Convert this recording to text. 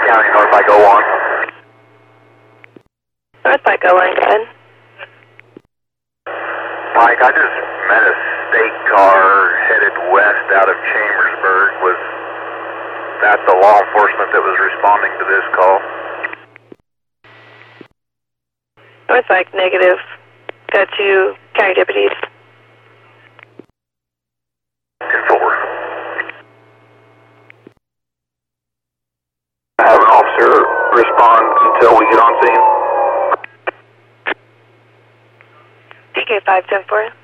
County, North Pike 01. North Pike 01, go ahead. Mike, I just met a state car headed west out of Chambersburg. Was that the law enforcement that was responding to this call? North Pike, negative. Got two county deputies. 10-4. Have an officer respond until we get on scene. TK 510-4.